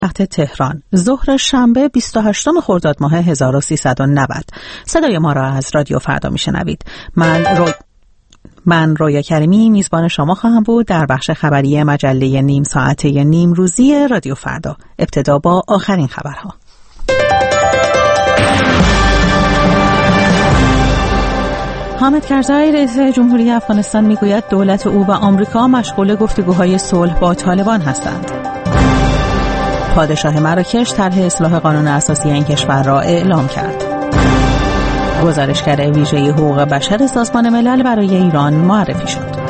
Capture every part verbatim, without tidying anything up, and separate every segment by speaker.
Speaker 1: وقت تهران ظهر شنبه بیست و هشتم خرداد ماه هزار و سیصد و نود. صدای ما را از رادیو فردا میشنوید. من رو... من رویا کریمی میزبان شما خواهم بود در بخش خبری مجله نیم ساعته نیم روزی رادیو فردا. ابتدا با آخرین خبرها. حامد کرزای رئیس جمهوری افغانستان میگوید دولت او و آمریکا مشغول گفتگوهای صلح با طالبان هستند. پادشاه مراکش طرح اصلاح قانون اساسی این کشور را اعلام کرد. گزارشگر ویژه حقوق بشر سازمان ملل برای ایران معرفی شد.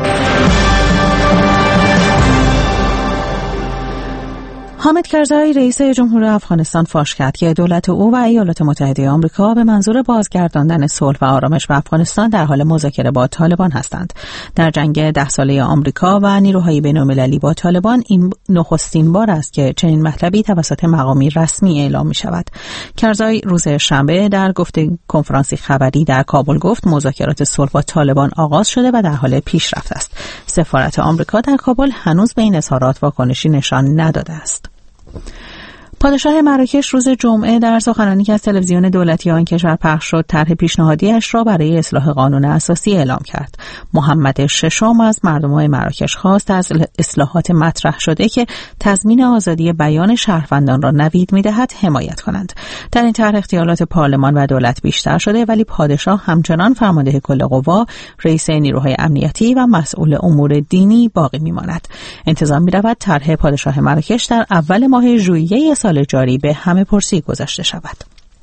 Speaker 1: حامد کرزای رئیس جمهوری افغانستان فاش کرد که دولت او و ایالات متحده آمریکا به منظور بازگرداندن صلح و آرامش به افغانستان در حال مذاکره با طالبان هستند. در جنگ ده ساله آمریکا و نیروهای بین‌المللی با طالبان این نخستین بار است که چنین مطلبی توسط مقامی رسمی اعلام می شود. کرزای روز شنبه در گفته کنفرانسی خبری در کابل گفت مذاکرات صلح با طالبان آغاز شده و در حال پیشرفت است. سفارت آمریکا در کابل هنوز به این اظهارات واکنشی نشان نداده است. پادشاه مراکش روز جمعه در سخنرانی که از تلویزیون دولتی آن کشور پخش شد طرح پیشنهادی‌اش را برای اصلاح قانون اساسی اعلام کرد. محمد ششم از مردمان مراکش خواست از اصلاحات مطرح شده که تضمین آزادی بیان شهروندان را نوید می‌دهد حمایت کنند. در این طرح اختیارات پارلمان و دولت بیشتر شده ولی پادشاه همچنان فرمانده کل قوا، رئیس نیروهای امنیتی و مسئول امور دینی باقی می‌ماند. انتظار می‌رود طرح پادشاه مراکش در اول ماه ژوئیه سال جاری به همه پرسی گذاشته شود.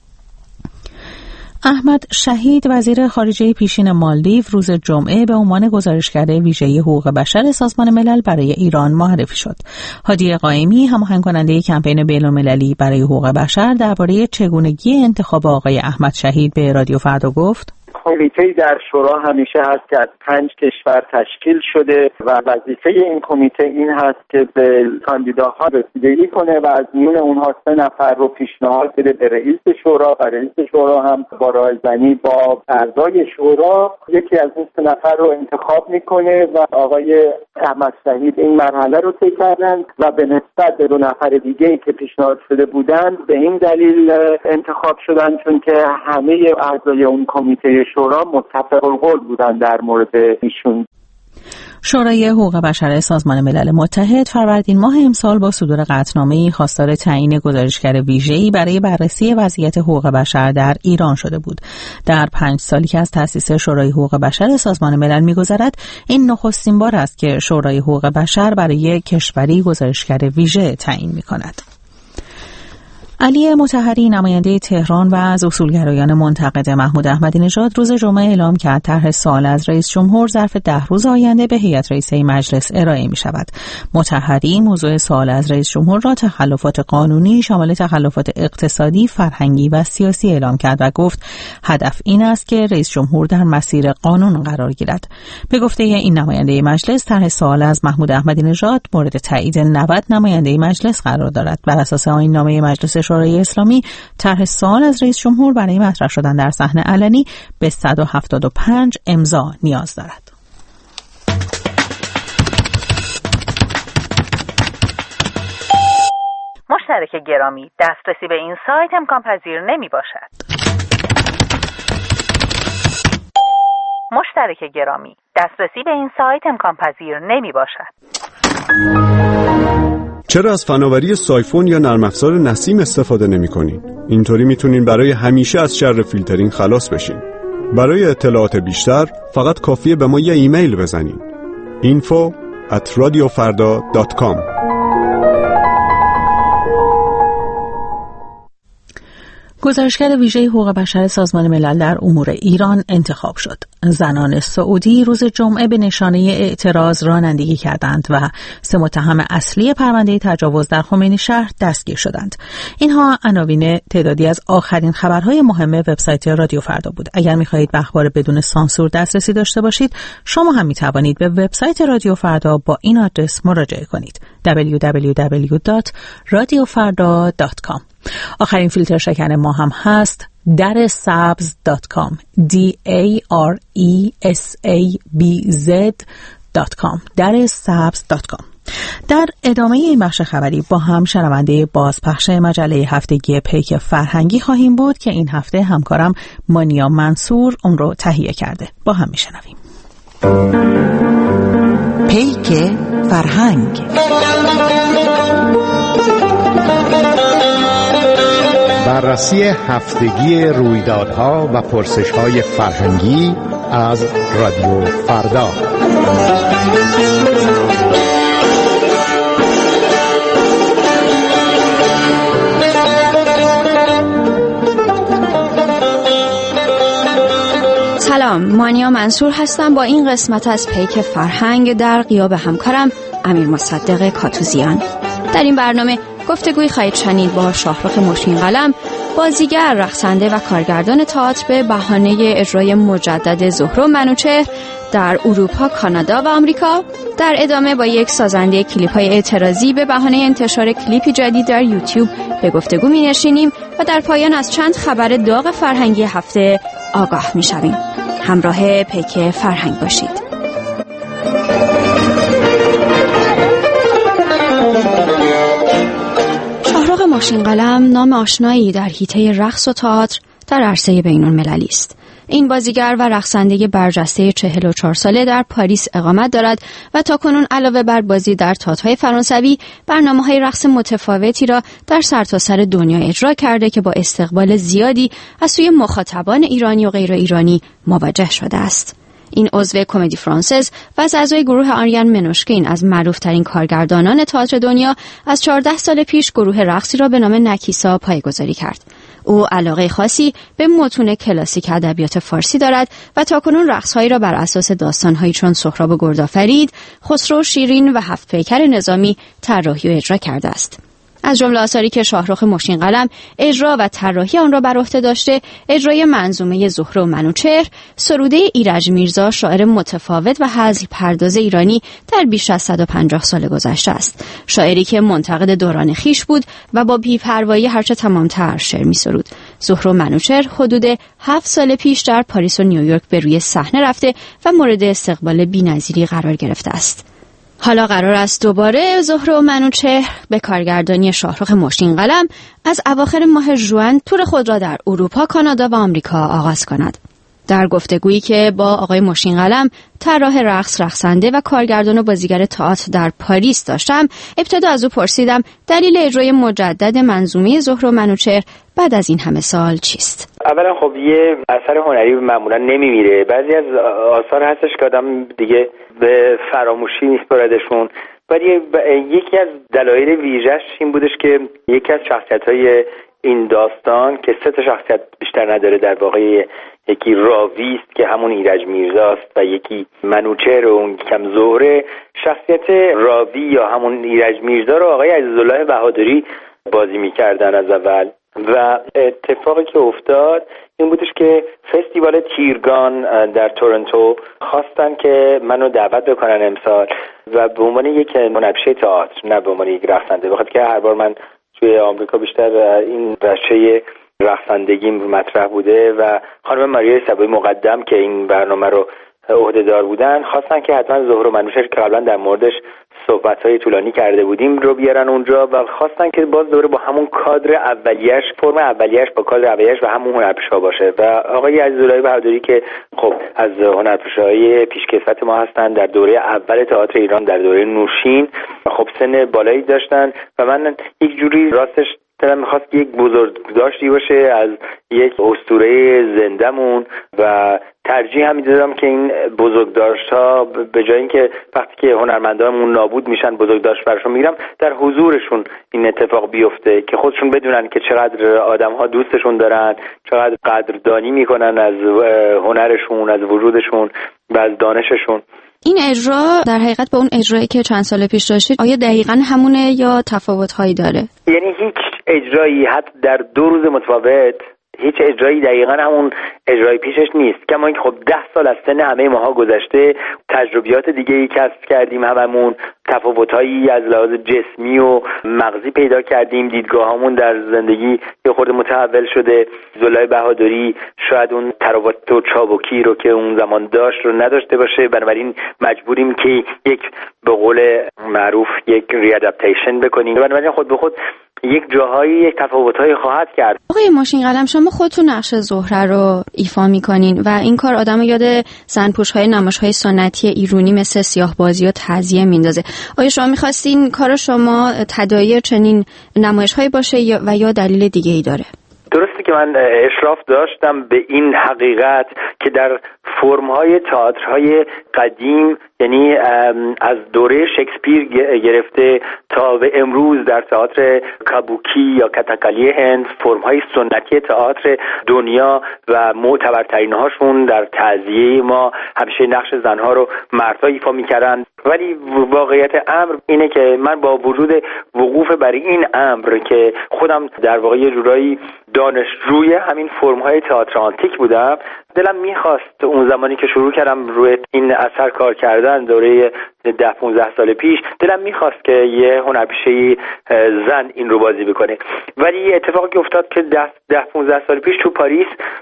Speaker 1: احمد شهید وزیر خارجه پیشین مالدیو روز جمعه به عنوان گزارشگر ویژه حقوق بشر سازمان ملل برای ایران معرفی شد. هادی قائمی هماهنگ کننده کمپین بین‌المللی برای حقوق بشر درباره چگونگی انتخاب آقای احمد شهید به رادیو فردا گفت:
Speaker 2: کمیته در شورا همیشه هست که از پنج کشور تشکیل شده و وظیفه این کمیته این هست که به کاندیداها رسیدگی کنه و از میون اونها سه نفر رو پیشنهاد بده به رئیس شورا و رئیس شورا هم با رایزنی با اعضای شورا یکی از این سه نفر رو انتخاب میکنه و آقای احمد شهید این مرحله رو طی کردن و به نسبت به دو نفر دیگه‌ای که پیشنهاد شده بودن به این دلیل انتخاب شدن چون که همه اعضای اون کمیته شورا متفق القول بودن در مورد ایشون.
Speaker 1: شورای حقوق بشر سازمان ملل متحد فروردین ماه امسال با صدور قطعنامه‌ای خواستار تعیین گزارشگر ویژه‌ای برای بررسی وضعیت حقوق بشر در ایران شده بود. در پنج سالی که از تأسیس شورای حقوق بشر سازمان ملل می‌گذرد، این نخستین بار است که شورای حقوق بشر برای کشوری گزارشگر ویژه تعیین می‌کند. علی مطهری نماینده تهران و از اصولگرایان منتقد محمود احمدی نژاد روز جمعه اعلام کرد طرح سوال از رئیس جمهور ظرف ده روز آینده به هیئت رئیسه مجلس ارائه می شود. مطهری موضوع سوال از رئیس جمهور را تخلفات قانونی شامل تخلفات اقتصادی، فرهنگی و سیاسی اعلام کرد و گفت هدف این است که رئیس جمهور در مسیر قانون قرار گیرد. به گفته این نماینده مجلس طرح سوال از محمود احمدی نژاد مورد تایید نود نماینده مجلس قرار دارد. بر اساس آیین‌نامه مجلس شورای اسلامی طرح سوال از رئیس جمهور برای مطرح شدن در صحنه علنی به صد و هفتاد و پنج امضا نیاز دارد.
Speaker 3: مشترک گرامی، دسترسی به این سایت امکان پذیر نمی باشد. مشترک گرامی، دسترسی به این سایت امکان پذیر نمی باشد.
Speaker 4: چرا از فناوری سایفون یا نرم افزار نسیم استفاده نمی‌کنین؟ اینطوری میتونین برای همیشه از شر فیلترینگ خلاص بشین. برای اطلاعات بیشتر فقط کافیه به ما یه ایمیل بزنین. info at radiofarda dot com.
Speaker 1: گزارشگر ویژه حقوق بشر سازمان ملل در امور ایران انتخاب شد. زنان سعودی روز جمعه به نشانه اعتراض رانندگی کردند و سه متهم اصلی پرونده تجاوز در خمینی شهر دستگیر شدند. اینها عناوین تعدادی از آخرین خبرهای مهم وبسایت رادیو فردا بود. اگر می‌خواهید به اخبار بدون سانسور دسترسی داشته باشید، شما هم می‌توانید به وبسایت رادیو فردا با این آدرس مراجعه کنید: دبلیو دبلیو دبلیو دات رادیو فردا دات کام. آخرین فیلتر شکن ما هم هست در سبز دات کام دی ای آر ای اس ای بی زد دات کام در سبز دات کام. در ادامه این بخش خبری با هم شنونده بازپخش مجله هفتگی پیک فرهنگی خواهیم بود که این هفته همکارم مانیا منصور اون رو تهیه کرده. با هم میشنویم.
Speaker 5: پیک فرهنگ.
Speaker 6: بررسی هفتگی رویدادها و پرسش‌های فرهنگی از رادیو فردا.
Speaker 7: سلام، مانیا منصور هستم با این قسمت از پیک فرهنگ در غیاب همکارم امیر مصدق کاتوزیان. در این برنامه گفتگوی خواهید شنید با شاهرخ مشکین قلم، بازیگر، رقصنده و کارگردان تئاتر به بهانه اجرای مجدد زهره و منوچهر در اروپا، کانادا و آمریکا. در ادامه با یک سازنده کلیپ‌های اعتراضی به بهانه انتشار کلیپی جدید در یوتیوب به گفتگو می‌نشینیم و در پایان از چند خبر داغ فرهنگی هفته آگاه می‌شویم. همراه پیک فرهنگ باشید. شاهرخ مشکین قلم نام آشنایی در حیطه رقص و تئاتر در عرصه بین‌المللی است. این بازیگر و رقصنده برجسته چهل و چهار ساله در پاریس اقامت دارد و تاکنون علاوه بر بازی در تئاترهای فرانسوی، برنامه‌های رقص متفاوتی را در سرتاسر دنیا اجرا کرده که با استقبال زیادی از سوی مخاطبان ایرانی و غیر ایرانی مواجه شده است. این عضو کمدی فرانسز و از اعضای گروه آریان منوشکین از معروف‌ترین کارگردانان تئاتر دنیا از چهارده سال پیش گروه رقصی را به نام نکیسا پایه‌گذاری کرد. او علاقه خاصی به متون کلاسیک ادبیات فارسی دارد و تاکنون رقص‌هایی را بر اساس داستان‌هایی چون سهراب و گردآفرید، خسرو و شیرین و هفت پیکر نظامی طراحی و اجرا کرده است. از جمله آثاری که شاهرخ مشکین قلم اجرا و طراحی آن را بر عهده داشته، اجرای منظومه زهره و منوچهر، سروده ایرج میرزا، شاعر متفاوت و هزل پرداز ایرانی در بیش از صد و پنجاه سال گذشته است. شاعری که منتقد دوران خیش بود و با بی‌پروایی هرچه تمام‌تر شعر می‌سرود. زهره و منوچهر حدود هفت سال پیش در پاریس و نیویورک به روی صحنه رفته و مورد استقبال بی‌نظیری قرار گرفته است. حالا قرار است دوباره زهره و منوچهر به کارگردانی شاهرخ مشکین قلم از اواخر ماه ژوئن تور خود را در اروپا، کانادا و آمریکا آغاز کند. در گفتگویی که با آقای مشکین قلم، طراح رقص، رقصنده و کارگردان و بازیگر تئاتر در پاریس داشتم، ابتدا از او پرسیدم دلیل اجرای مجدد منظومه زهره و منوچهر بعد از این همه سال چیست؟
Speaker 8: اولا خب یه اثر هنری معمولا نمیمیره. بعضی از آثار هستش که آدم دیگه به فراموشی میسپاردشون. ولی یکی از دلایل ویژه‌اش این بودش که یکی از شخصیت‌های این داستان که سه تا شخصیت بیشتر نداره، در واقع یکی راوی است که همون ایرج میرزاست و یکی منوچهر و اون کم زهره. شخصیت راوی یا همون ایرج میرزا رو آقای عزیزالله بهادری بازی میکردن از اول و اتفاقی که افتاد این بودش که فستیوال تیرگان در تورنتو خواستن که منو دعوت بکنن امسال و به عنوان یک هنرپیشه تئاتر، نه به عنوان یک رقصنده، بخاطر که هر بار من توی آمریکا بیشتر این رشته رقصندگی مطرح بوده و خانم ماریا صبایی مقدم که این برنامه رو عهده‌دار بودن خواستن که حتما زهره و منوچهر که قبلا در موردش صحبت‌های طولانی کرده بودیم رو بیارن اونجا و خواستن که باز دوباره با همون کادر اولیه‌اش، فرم اولیه‌اش با کادر اولیه‌اش و همون هنرپیشه‌ها باشه و آقای عزیزالله بهادری که خب از هنرپیشه‌های پیشکسوت ما هستن در دوره اول تئاتر ایران، در دوره نوشین، خب سن بالایی داشتن و من یک جوری راستش دلم می‌خواست یک بزرگداشتی باشه از یک اسطوره زنده‌مون و ترجیح هم می‌دادم که این بزرگداشت‌ها به جای اینکه وقتی که هنرمندانمون نابود میشن بزرگداشت براشون میگیرم، در حضورشون این اتفاق بیفته که خودشون بدونن که چقدر آدم‌ها دوستشون دارن، چقدر قدردانی میکنن از هنرشون، از وجودشون و از دانششون.
Speaker 7: این اجرا در حقیقت به اون اجرایی که چند سال پیش داشتید آیا دقیقاً همونه یا تفاوت‌هایی داره؟
Speaker 8: یعنی هیچ اجرایی حتی در دو روز متفاوت هیچ اجرایی دقیقاً همون اجرای پیشش نیست. کما اینکه خب ده سال از سن همه ماها گذشته، تجربیات دیگه‌ای کسب کردیم، هممون تفاوت‌هایی از لحاظ جسمی و مغزی پیدا کردیم، دیدگاهامون در زندگی یه خورده متحول شده. زلای بهادری شاید اون تراوت و چابکی رو که اون زمان داشت رو نداشته باشه، بنابراین مجبوریم که یک به قول معروف یک ریادپتیشن بکنیم. بنابراین خود به خود یک جاهایی یک تفاوت‌های خواهد کرد.
Speaker 7: آقای ماشین قلم، شما خودتون نقش زهره رو ایفا می‌کنین و این کار آدمو یاد زن‌پوش‌های نمایش‌های سنتی ایرانی مثل سیاه‌بازی و تعزیه میندازه. آیا شما می‌خواستین کار شما تداعی چنین نمایش‌هایی باشه و یا دلیل دیگه‌ای داره؟
Speaker 8: درسته که من اشراف داشتم به این حقیقت که در فرم‌های تئاترهای قدیم، یعنی از دوره شکسپیر گرفته تا به امروز در تئاتر کابوکی یا کاتاکالی هند، فرم‌های سنتی تئاتر دنیا و معتبرترین هاشون در تعزیه ما همیشه نقش زنها رو مردها ایفا می‌کردن. ولی واقعیت امر اینه که من با وجود وقوف بر این امر که خودم در واقع یه جورایی دانشجوی همین فرم‌های تئاتر آنتیک بودم، دلم میخواست اون زمانی که شروع کردم روی این اثر کار کردن دوره ده پونزده سال پیش، دلم میخواست که یه هنرپیشه زن این رو بازی بکنه. ولی اتفاقی که افتاد که ده ده پونزده سال پیش تو پاریس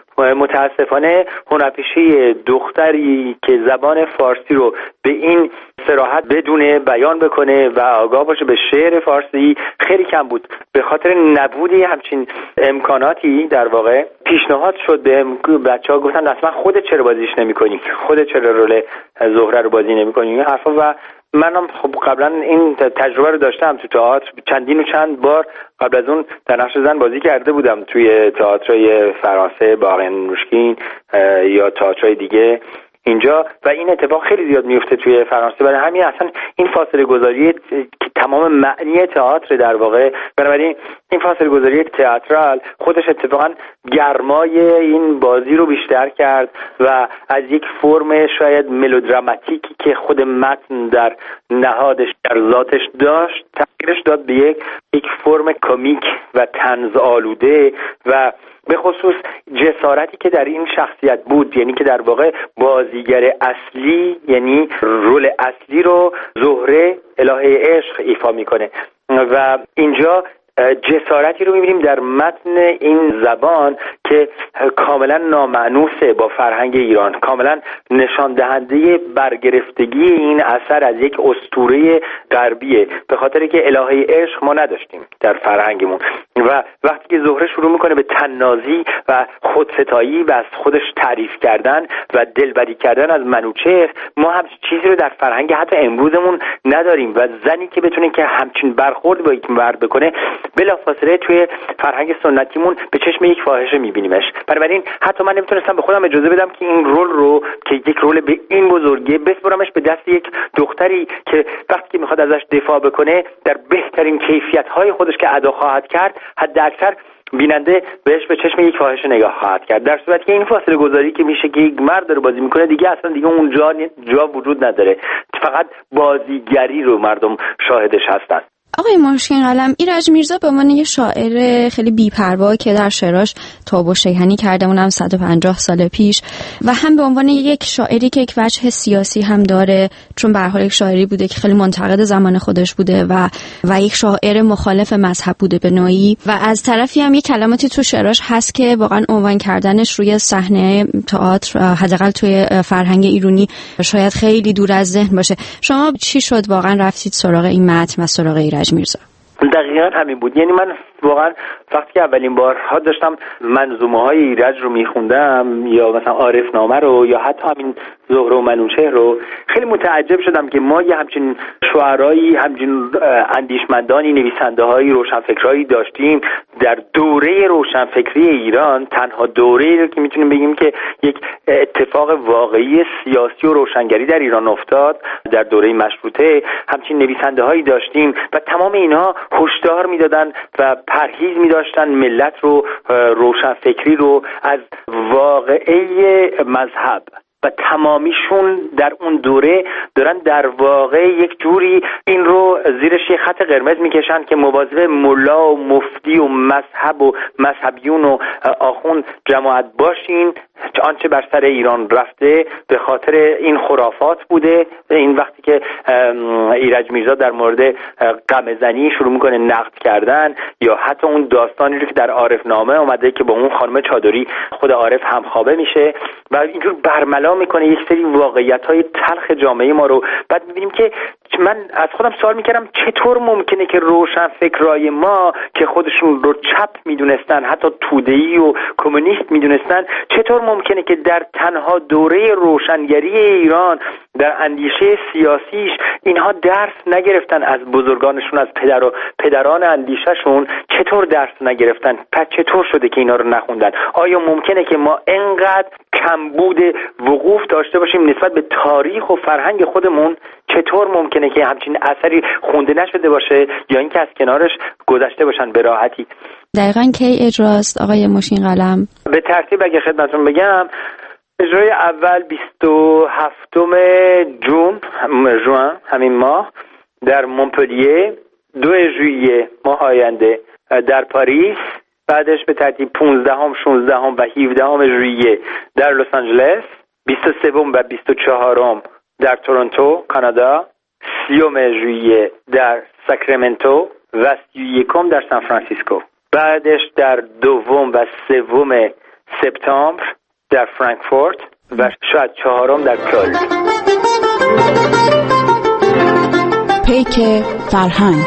Speaker 8: متاسفانه هنرپیشه دختری که زبان فارسی رو به این صراحت بدونه بیان بکنه و آگاه باشه به شعر فارسی خیلی کم بود. به خاطر نبودی همچین امکاناتی در واقع پیشنهاد شد به بچه‌ها، گفتن اصلا خودت چرا بازیش نمی‌کنی، خودت چرا رول زهره رو بازی نمی‌کنی، این حرفا. و منم خب قبلا این تجربه رو داشتم تو تئاتر، چندین و چند بار قبل از اون در نقش زن بازی کرده بودم توی تئاترای فرانسه، باغ نوشکین یا تئاترای دیگه اینجا، و این اتفاق خیلی زیاد میفته توی فرانسه. برای همین اصلا این فاصله گذاری که تمام معنی تئاتر در واقع، بنابراین این فاصله گذاری تئاترال خودش اتفاقا گرمای این بازی رو بیشتر کرد و از یک فرم شاید ملودراماتیکی که خود متن در نهادش در ذاتش داشت تغییرش داد به یک یک فرم کمیک و طنز آلوده و به خصوص جسارتی که در این شخصیت بود، یعنی که در واقع بازیگر اصلی، یعنی رول اصلی رو زهره الهه عشق ایفا میکنه و اینجا جسارتی رو می‌بینیم در متن این زبان که کاملا نامأنوسه با فرهنگ ایران، کاملا نشان دهنده برگرفتگی این اثر از یک اسطوره غربیه، به خاطر که الهه عشق ما نداشتیم در فرهنگمون. و وقتی که زهره شروع میکنه به طنازی و خودستایی و از خودش تعریف کردن و دلبری کردن از منوچهر، ما هم چیزی رو در فرهنگ حتی امروزمون نداریم و زنی که بتونه که همچین برخورد با یک مرد بکنه بلافاصله توی فرهنگ سنتیمون به چشم یک فاحشه میبینیمش. بنابراین حتی من نمیتونستم به خودم اجازه بدم که این رول رو که یک رول به این بزرگی بسپرمش به دست یک دختری که وقتی که میخواد ازش دفاع بکنه در بهترین کیفیت‌های خودش که ادا خواهد کرد، حد اکثر بیننده بهش به چشم یک فاحشه نگاه خواهد کرد، در صورتی که این فاصله گذاری که میشه که یک مرد رو بازی میکنه دیگه اصلا دیگه اون جا جا وجود نداره، فقط بازیگری رو مردم شاهدش هستن.
Speaker 7: آقای ماشین قلم، ایرج میرزا به عنوان یه شاعر خیلی بی‌پروا که در شعراش تاب و شیهنی کرده اونم صد و پنجاه سال پیش و هم به عنوان یک شاعری که یک وجه سیاسی هم داره، چون به هر حال یک شاعری بوده که خیلی منتقد زمان خودش بوده و و یک شاعر مخالف مذهب بوده به نوعی، و از طرفی هم یک کلماتی تو شعراش هست که واقعا عنوان کردنش روی صحنه تئاتر حداقل توی فرهنگ ایرانی شاید خیلی دور از ذهن باشه. شما چی شد واقعا رفتید سراغ این متن و سراغ ایرج میرزا؟
Speaker 8: دقیقاً همین بود. یعنی من واقعا وقتی که اولین بارها داشتم منظومه های ایرج رو میخوندم یا مثلا عارف نامه رو یا حتی همین زهره و منوچهر رو، خیلی متعجب شدم که ما یه همچین شعرایی، همچین اندیشمندانی، نویسنده هایی، روشنفکرایی داشتیم در دوره روشنفکری ایران، تنها دوره‌ای رو که میتونیم بگیم که یک اتفاق واقعی سیاسی و روشنگری در ایران افتاد در دوره مشروطه. همچین نویسنده هایی داشتیم و تمام اینها هشدار میدادن و پرهیز می‌داشتن ملت رو، روشنفکری رو از واقعه مذهب. و تمامیشون در اون دوره دارن در واقع یک جوری این رو زیرش یه خط قرمز میکشن که مواظب ملا و مفتی و مذهب و مذهبیون و آخوند جماعت باشین، آنچه بر سر ایران رفته به خاطر این خرافات بوده. این وقتی که ایرج میرزا در مورد قمه‌زنی شروع میکنه نقد کردن، یا حتی اون داستانی رو که در عارف نامه اومده که با اون خانم چادری خود عارف همخوابه میشه و اینجور برملا میکنه یک سری واقعیت‌های تلخ جامعه ما رو. بعد میبینیم که من از خودم سوال میکردم چطور ممکنه که روشن فکرای ما که خودشون رو چپ میدونستن، حتی توده‌ای و کمونیست میدونستن، چطور ممکنه که در تنها دوره روشنگری ایران در اندیشه سیاسیش اینها درس نگرفتن از بزرگانشون، از پدر و پدران اندیشهشون چطور درس نگرفتن؟ پس چطور شده که اینا رو نخوندن؟ آیا ممکنه که ما انقدر کمبود وقوف داشته باشیم نسبت به تاریخ و فرهنگ خودمون؟ چطور ممکنه که همچین اثری خونده نشده باشه یا اینکه از کنارش گذشته باشن به راحتی؟
Speaker 7: دقیقاً کی اجراست آقای مشین قلم؟
Speaker 8: به ترتیب اگه خدمتتون بگم، اجرای اول بیست و هفتم جون ژوئن همین ماه در مونپلیه، دو ژوئیه ماه آینده در پاریس، بعدش به ترتیب پانزدهم، شانزدهم و هفدهم ژوئیه در لس آنجلس، بیست و سوم و بیست و چهارم در تورنتو کانادا، سیوم ژوئیه در ساکرامنتو و سی و یکم در سان فرانسیسکو. بعدش در دوم و سوم سپتامبر در فرانکفورت و شاید چهارم در کلن.
Speaker 5: پیک فرهنگ.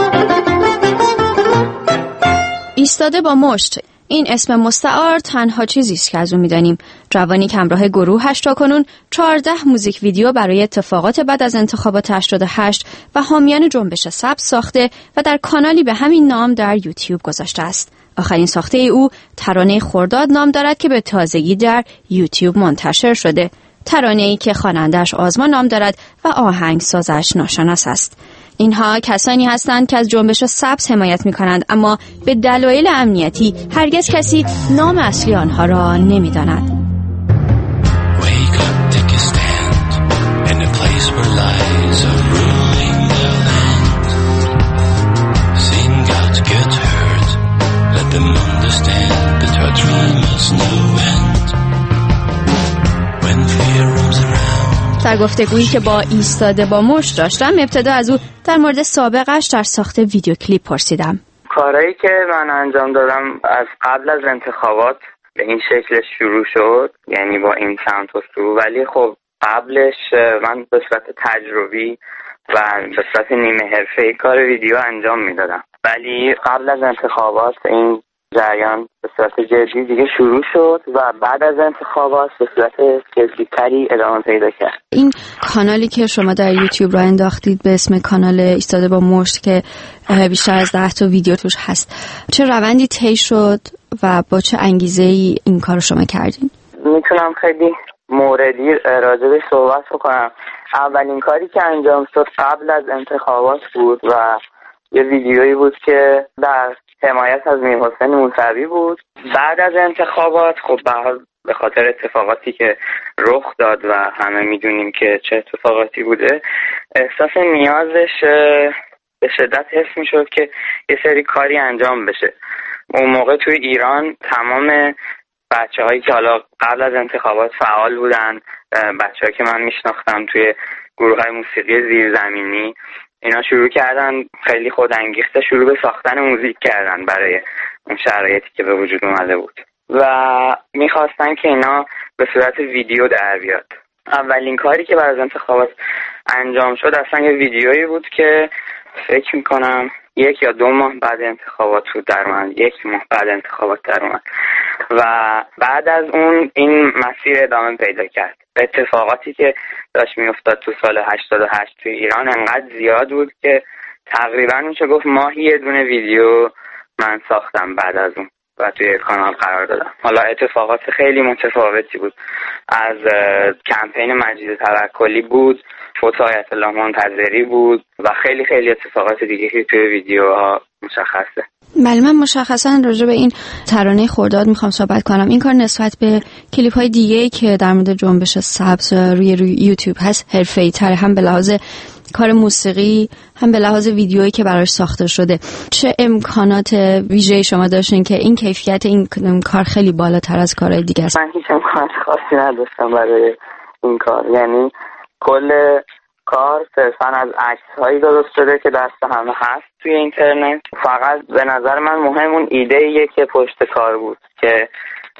Speaker 7: ایستاده با مشت، این اسم مستعار تنها چیزی است که از اون میدانیم. جوانی که همراه گروهش تا کنون چهارده موزیک ویدیو برای اتفاقات بعد از انتخابات هشتاد و هشت و حامیان جنبش سبز ساخته و در کانالی به همین نام در یوتیوب گذاشته است. آخرین ساخته ای او ترانه خرداد نام دارد که به تازگی در یوتیوب منتشر شده. ترانه ای که خواننده‌اش آزما نام دارد و آهنگسازش ناشناس است. اینها کسانی هستند که از جنبش سبز حمایت می‌کنند، اما به دلایل امنیتی هرگز کسی نام اصلی آنها را نمی‌داند. در گفتگویی که با ایستاده با مشت داشتم، ابتدا از او در مورد سابقش در ساخت ویدیو کلیپ پرسیدم.
Speaker 9: کارهایی که من انجام دادم از قبل از انتخابات به این شکل شروع شد، یعنی با این سمت و سو، ولی خب قبلش من به صورت تجربی و به صورت نیمه حرفه‌ای کار ویدیو انجام میدادم، ولی قبل از انتخابات این جریان به صورت جدی دیگه شروع شد و بعد از انتخابات به صورت جدی‌تری ادامه پیدا کرد.
Speaker 7: این کانالی که شما در یوتیوب را انداختید به اسم کانال ایستاده با مشت که بیشتر از ده تا ویدیو توش هست، چه روندی طی شد و با چه انگیزه‌ای این کار رو شما کردین؟
Speaker 9: میتونم خیلی موردی راجع به صحبت بکنم. اولین کاری که انجام شد قبل از انتخابات بود و یه ویدیویی بود که در حمایت از میرحسین موسوی بود. بعد از انتخابات خب به خاطر اتفاقاتی که رخ داد و همه میدونیم که چه اتفاقاتی بوده، احساس نیازش به شدت حس میشد که یه سری کاری انجام بشه. اون موقع توی ایران تمام بچه هایی که حالا قبل از انتخابات فعال بودن، بچه هایی که من میشناختم توی گروه های موسیقی زیرزمینی، اینا شروع کردن خیلی خودانگیخته شروع به ساختن موزیک کردن برای اون شرایطی که به وجود اومده بود و میخواستن که اینا به صورت ویدیو در بیاد. اولین کاری که بعد از انتخابات انجام شد اصلا یه ویدیویی بود که فکر میکنم یک یا دو ماه بعد انتخابات بود در اومد، یک ماه بعد انتخابات در اومد و بعد از اون این مسیر ادامه پیدا کرد. اتفاقاتی که داشت میافتاد تو سال هشتاد و هشت توی ایران انقدر زیاد بود که تقریبا میشه گفت ماهی یه دونه ویدیو من ساختم بعد از اون و توی کانال قرار دادم. حالا اتفاقات خیلی متفاوتی بود، از کمپین مجید توکلی بود، فوت آیت الله منتظری بود و خیلی خیلی اتفاقات دیگه که توی ویدیوها مشخصه.
Speaker 7: بله، من مشخصا راجع به این ترانه خرداد میخوام صحبت کنم. این کار نسبت به کلیپ های دیگه‌ای که در مورد جنبش سبز روی, روی یوتیوب هست حرفه‌ای تر، هم به لحاظ کار موسیقی هم به لحاظ ویدیویی که براش ساخته شده. چه امکانات ویژه‌ای شما داشتین که این کیفیت این کار خیلی بالاتر از کارهای دیگه است؟
Speaker 9: من هیچ امکانات خاصی نداشتم برای این کار، یعنی کل کار صرفا از عکس‌هایی درست شده که دست همه هست توی اینترنت. فقط به نظر من مهم اون ایده ایه که پشت کار بود، که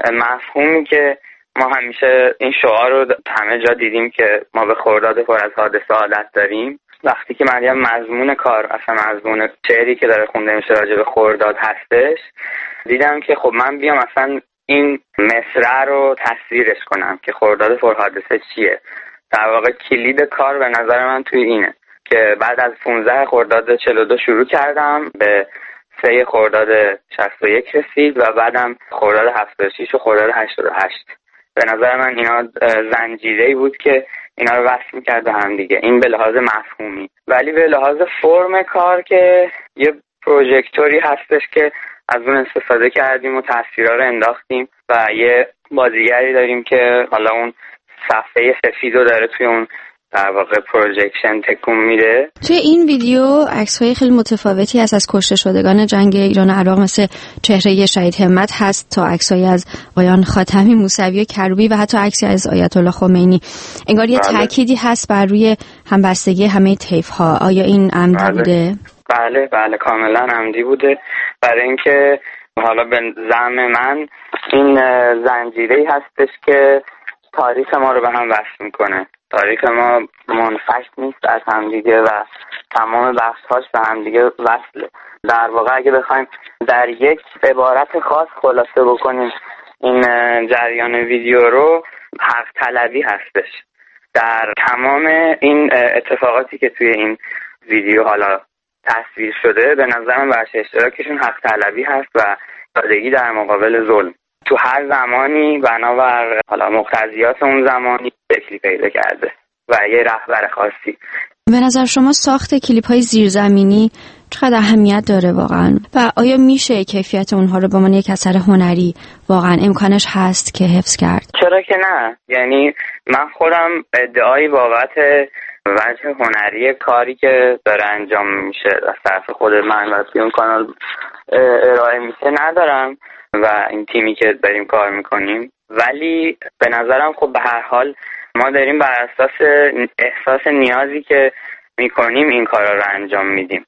Speaker 9: مفهومی که ما همیشه این شعار رو همه جا دیدیم که ما به خرداد پر از حادثه عادت داریم. وقتی که من دیدم مضمون کار، اصلا مضمون شعری که داره خونده میشه راجع به خرداد هستش، دیدم که خب من بیام اصلا این مصرع رو تصویرش کنم که خرداد پر حادثه چیه. در واقع کلید کار به نظر من توی اینه که بعد از پانزده خرداد چهل و دو شروع کردم، به سه خرداد شصت و یک رسید و بعدم خرداد هفتاد و شش و خرداد هشتاد و هشت. به نظر من اینا زنجیره‌ای بود که اینا رو وصل می‌کرد به هم دیگه. این به لحاظ مفهومی، ولی به لحاظ فرم کار که یه پروژکتوری هستش که از اون استفاده کردیم و تصویرها رو انداختیم و یه بازیگری داریم که حالا اون صفحه سفید رو داره توی اون در واقع پروژکشن تکون میده.
Speaker 7: توی این ویدیو عکس‌های خیلی متفاوتی هست از کشته شدگان جنگ ایران و عراق، مثل چهره شهید همت هست تا عکس‌های از آقایان خاتمی، موسوی و کروبی و حتی عکسی از آیت الله خمینی. انگار یه تأکیدی هست بر روی همبستگی همه طیف‌ها. آیا این عمدی
Speaker 9: بله.
Speaker 7: بوده؟
Speaker 9: بله بله کاملا عمدی بوده، برای اینکه حالا به زعم من این زنجیره‌ای هستش که تاریخ ما رو به هم وصل میکنه. تاریخ ما منفصل نیست از همدیگه و تمام بخش‌هاش به همدیگه وصله. در واقع اگه بخوایم در یک عبارت خاص خلاصه بکنیم این جریان ویدیو رو، حق طلبی هستش. در تمام این اتفاقاتی که توی این ویدیو حالا تصویر شده، به نظرم بخش اشتراکشون حق طلبی هست و ایستادگی در مقابل ظلم. تو هر زمانی بنابر حالا مقتضیات اون زمانی شکلی پیدا کرده و یه رهبر خاصی.
Speaker 7: به نظر شما ساخت کلیپ‌های زیرزمینی چقدر اهمیت داره واقعا و آیا میشه کیفیت اونها رو به عنوان یک اثر هنری واقعا امکانش هست که حفظ کرد؟
Speaker 9: چرا که نه. یعنی من خودم ادعایی بابت وجه هنری کاری که داره انجام میشه از طرف خود من و توی اون کانال ارائه میشه ندارم و این تیمی که داریم کار میکنیم، ولی به نظرم خب به هر حال ما داریم بر اساس احساس نیازی که میکنیم این کارا رو انجام میدیم.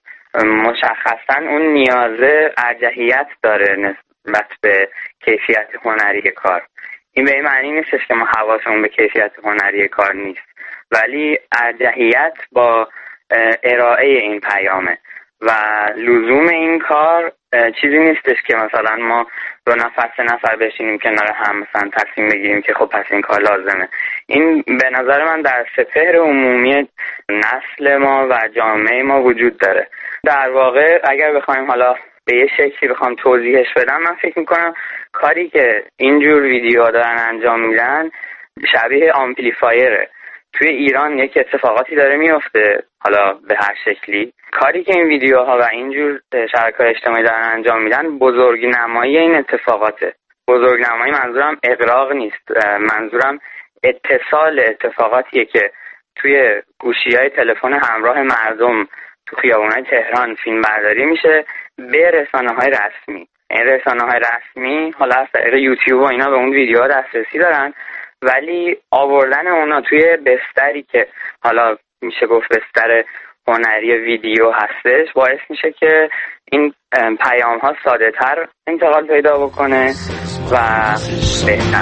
Speaker 9: مشخصا اون نیازه ارجحیت داره نسبت به کیفیت هنری کار. این به این معنی نیستش که ما حواسمون به کیفیت هنری کار نیست، ولی ارجحیت با ارائه این پیامه و لزوم این کار چیزی نیستش که مثلا ما دو نفر سه نفر بشینیم کنار هم مثلا تصمیم بگیریم که خب پس این کار لازمه. این به نظر من در سپهر عمومی نسل ما و جامعه ما وجود داره. در واقع اگر بخوایم حالا به یه شکلی بخوام توضیحش بدم، من فکر میکنم کاری که اینجور ویدیوها دارن انجام میدن شبیه آمپلیفایره. توی ایران یک اتفاقاتی داره میفته، حالا به هر شکلی. کاری که این ویدیوها و اینجور شبکه‌های اجتماعی دارن انجام میدن بزرگنمایی این اتفاقاته. بزرگنمایی منظورم اغراق نیست، منظورم اتصال اتفاقاتیه که توی گوشی‌های تلفن همراه مردم تو خیابون‌های تهران فیلم برداری میشه به رسانه‌های رسمی. این رسانه‌های رسمی حالا از طریق یوتیوب و اینا به اون ویدیوها دسترسی دارن، ولی آوردن اونا توی بستری که حالا میشه گفت بستر هنری ویدیو هستش باعث میشه که این پیام ها ساده تر انتقال پیدا بکنه و بهتر.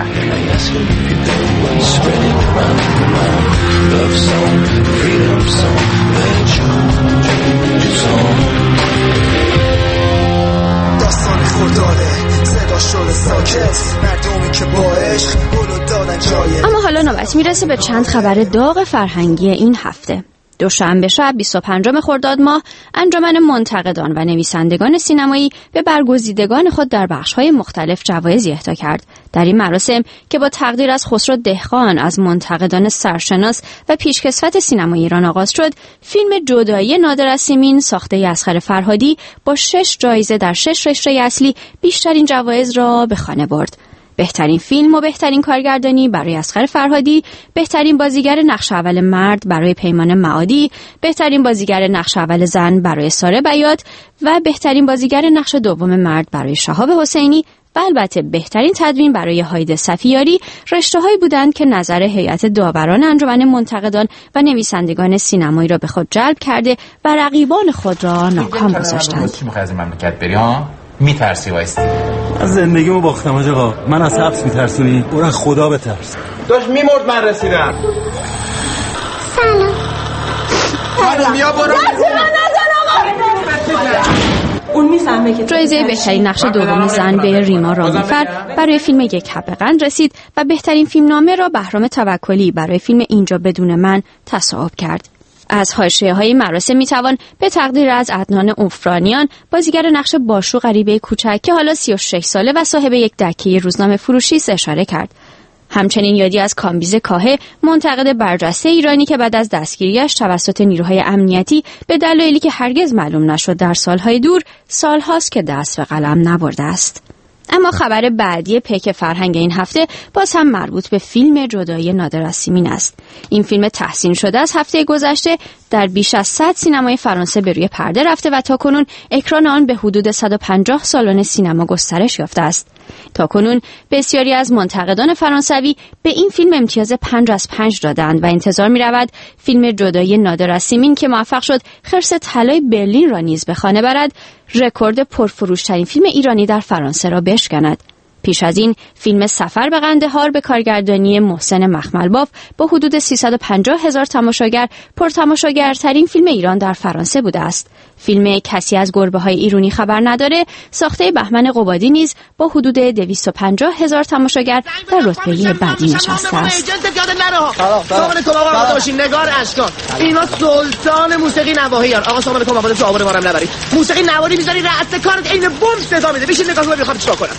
Speaker 10: داستان خرداده صدا شده ساکت مردمی که با عشق بلو دادن جایه.
Speaker 7: اما حالا نوبت میرسه به چند خبر داغ فرهنگی این هفته. دوشنبه شب بیست و پنجم خرداد ماه انجمن منتقدان و نویسندگان سینمایی به برگزیدگان خود در بخش‌های مختلف جوایزی اهدا کرد. در این مراسم که با تقدیر از خسرو دهقان از منتقدان سرشناس و پیشکسوت سینمای ایران آغاز شد، فیلم جدایی نادر از سیمین ساخته اصغر فرهادی با شش جایزه در شش رشته اصلی بیشترین جوایز را به خانه برد. بهترین فیلم و بهترین کارگردانی برای اصغر فرهادی، بهترین بازیگر نقش اول مرد برای پیمان معادی، بهترین بازیگر نقش اول زن برای ساره بیات و بهترین بازیگر نقش دوم مرد برای شهاب حسینی و البته بهترین تدوین برای هایده صفیاری رشته‌هایی بودند که نظر هیئت داوران انجمن منتقدان و نویسندگان سینمایی را به خود جلب کرده و رقیبان خود را ناکام گذاشتند.
Speaker 11: چی می‌خوای از این مملکت بری ها؟ میترسی وایستی؟
Speaker 12: از زندگیمو باختم آقا. من از حبس میترسونی؟ برو از خدا بترس.
Speaker 13: داشت میمرد من رسیدم.
Speaker 14: سلام.
Speaker 13: خانم بیا برو.
Speaker 7: اون میفهمه که جایزه بهترین نقش دوم زن به ریما رامفر برای فیلم یک حب قند رسید و بهترین فیلم نامه را بهرام توکلی برای فیلم اینجا بدون من تصاحب کرد. از حاشیه‌های مراسم میتوان به تقدیر از عدنان اوفرانیان بازیگر نقش باشو غریبه کوچک که حالا سی و شش ساله و صاحب یک دکه روزنامه فروشی اشاره کرد. همچنین یادی از کامبیز کاهه منتقد برجسته ایرانی که بعد از دستگیریش توسط نیروهای امنیتی به دلایلی که هرگز معلوم نشد در سالهای دور سالهاست که دست به قلم نبرده است. اما خبر بعدی پیک فرهنگ این هفته باز هم مربوط به فیلم جدایی نادر از سیمین است. این فیلم تحسین شده از هفته گذشته در بیش از صد سینمای فرانسه به روی پرده رفته و تاکنون اکران آن به حدود صد و پنجاه سالن سینما گسترش یافته است. تاکنون بسیاری از منتقدان فرانسوی به این فیلم امتیاز پنج از پنج دادند و انتظار می رود فیلم جدایی نادر از سیمین که موفق شد خرس طلای برلین را نیز به خانه برد، رکورد پرفروشترین فیلم ایرانی در فرانسه را بشکند. پیش از این فیلم سفر به قندهار به کارگردانی محسن مخملباف با حدود سیصد و پنجاه هزار تماشاگر پرتماشاگرترین فیلم ایران در فرانسه بوده است. فیلم کسی از گربه های ایرانی خبر نداره ساخته بهمن قبادی نیز با حدود دویست و پنجاه هزار تماشاگر در رتبه بعدی نشسته است.
Speaker 13: سامان کم آقا آقا باشین نگار اشکان اینا سلطان موسیقی نواحیان. آقا سامان کم آقا جواب ما رو نبرید. موسیقی نواری میذاری رأس کارت عین بم صدا میده. بشین نگاه کن میخوام چیکار کنم.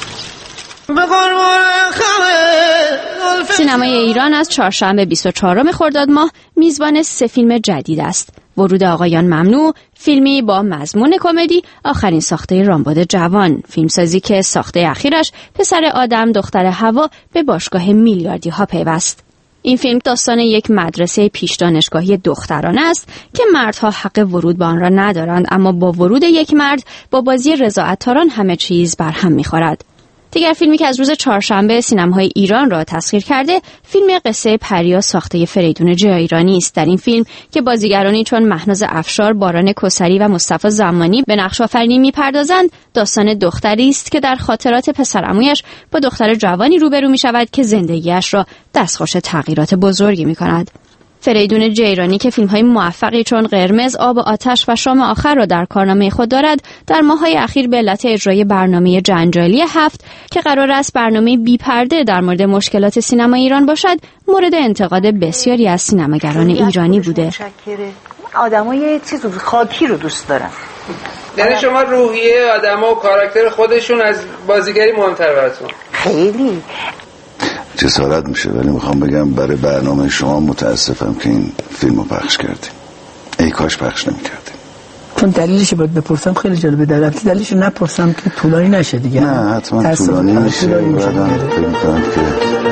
Speaker 7: سینمای ایران از چهارشنبه بیست و چهارم خرداد ماه میزبان سه فیلم جدید است. ورود آقایان ممنوع، فیلمی با مضمون کمدی، آخرین ساخته رامبد جوان، فیلمسازی که ساخته اخیرش پسر آدم دختر هوا به باشگاه میلیاردی ها پیوست. این فیلم داستان یک مدرسه پیش دانشگاهی دخترانه است که مردها حق ورود به آن را ندارند، اما با ورود یک مرد با بازی رضا عطاران همه چیز بر هم می‌خورد. دیگر فیلمی که از روز چهارشنبه سینماهای ایران را تسخیر کرده، فیلم قصه پریا ساخته فریدون جایرانی است. در این فیلم که بازیگرانی چون مهناز افشار، باران کسری و مصطفی زمانی به نقش آفرینی می‌پردازند، داستان دختری است که در خاطرات پسرعمویش با دختر جوانی روبرو می‌شود که زندگیش را دستخوش تغییرات بزرگی می‌کند. فریدون جیرانی که فیلم‌های موفقی چون قرمز، آب و آتش و شام آخر را در کارنامه خود دارد، در ماه‌های اخیر به علت اجرای برنامه جنجالی هفت که قرار است برنامه بی پرده در مورد مشکلات سینما ایران باشد، مورد انتقاد بسیاری از سینماگران ایرانی بوده.
Speaker 3: آدمای چیز خاکی رو دوست دارن.
Speaker 15: یعنی شما روحیه آدما و کاراکتر خودشون از بازیگری مهم‌تر براتون؟
Speaker 3: خیلی
Speaker 16: جسارت میشه، ولی میخوام بگم برای برنامه شما متاسفم که این فیلمو پخش کردیم. ای کاش پخش نمی‌کردیم.
Speaker 17: چون دلیلش باید بپرسم خیلی جالبه. در البته دلیلش نپرسم که طولانی نشه دیگه.
Speaker 16: نه حتما طولانی میشه. بعدم فکر می‌کنم که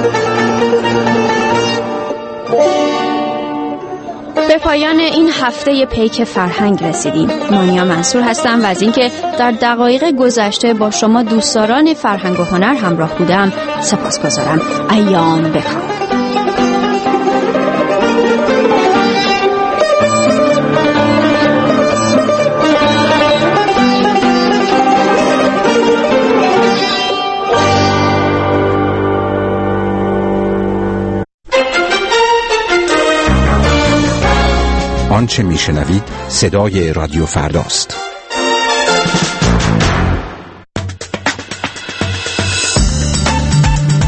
Speaker 7: به پایان این هفته پیک فرهنگ رسیدیم. مانیا منصور هستم و از اینکه در دقایق گذشته با شما دوستداران فرهنگ و هنر همراه بودم سپاسگزارم. ایام بکام.
Speaker 6: آنچه میشنوید صدای رادیو فرداست.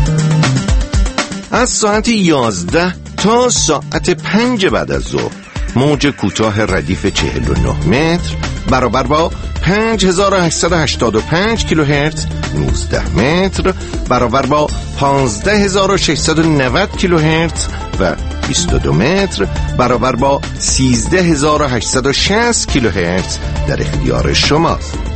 Speaker 18: از ساعت یازده تا ساعت پنج بعد از ظهر موج کوتاه ردیف چهل و نه متر برابر با پنج هزار و هشتصد و هشتاد و پنج کیلوهرتز نوزده متر برابر با پانزده هزار و ششصد و نود کیلوهرتز و بیست و دو متر برابر با سیزده هزار و هشتصد و شصت کیلوهرتز در اختیار شماست.